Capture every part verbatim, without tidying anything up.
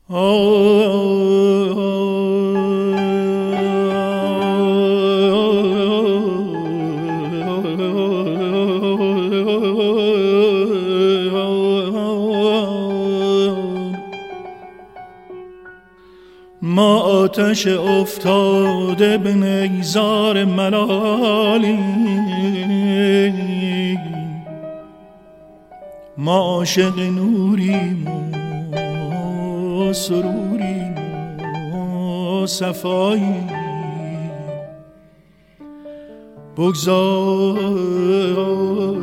ما آتش افتاده به نیزار ملالی، ما عاشق نوریم و سروریم و صفاییم. بگذار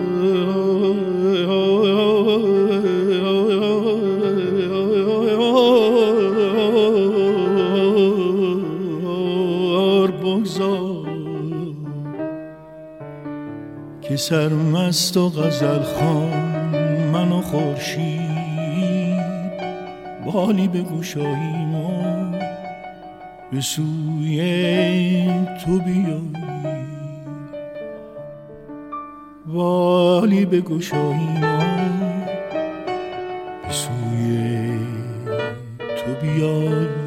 بگذار که سرمست و غزل خوان من و خورشید بالی بگشاییم و به سوی تو بیاییم، بالی بگشاییم و به سوی تو بیاییم.